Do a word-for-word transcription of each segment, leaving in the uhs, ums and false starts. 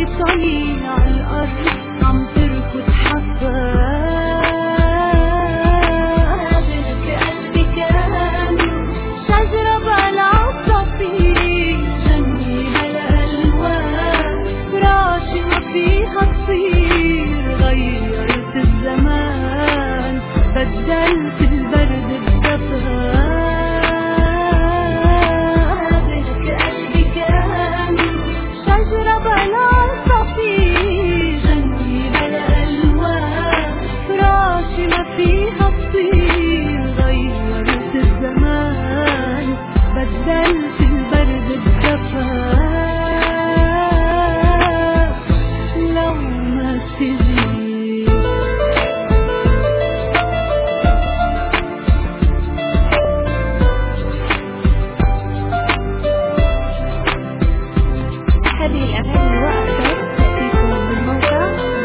طالع عالأرض عم تركض حبات قلبي كان شجرة بلا عصافير جنبي بلا ألوان فراشي ما فيها تصير غيرت الزمان بدلت البرد بدفى فيها تصير غيرت الزمان بدلت البرد بدفى لو ما تجي هذه الأغاني وأكثر تأتيكم من موقع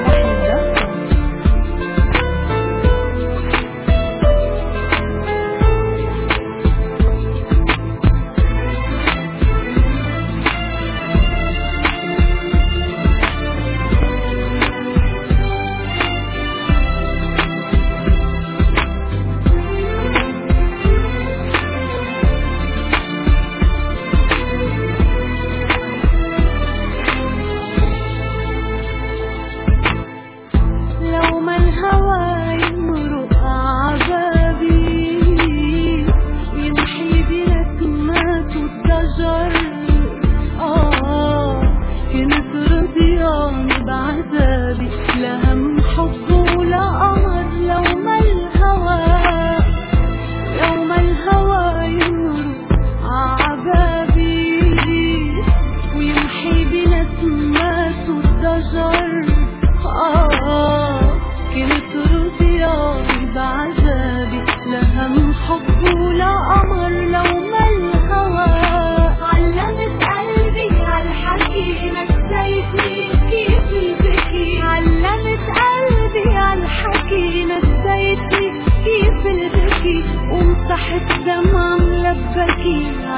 لا هم حب ولا قمر لو ما الهوى لو ما الهوى يمر عبابي ويمحي بنسمات الضجر آه كنت رضياني بعذابي لا هم حب ولا قمر لو ما الهوى علمت قلبي عالحكي نسيتني كيف البكي علمت قلبي عالحكي نسيتني كيف البكي ومسحت دمع ملبكي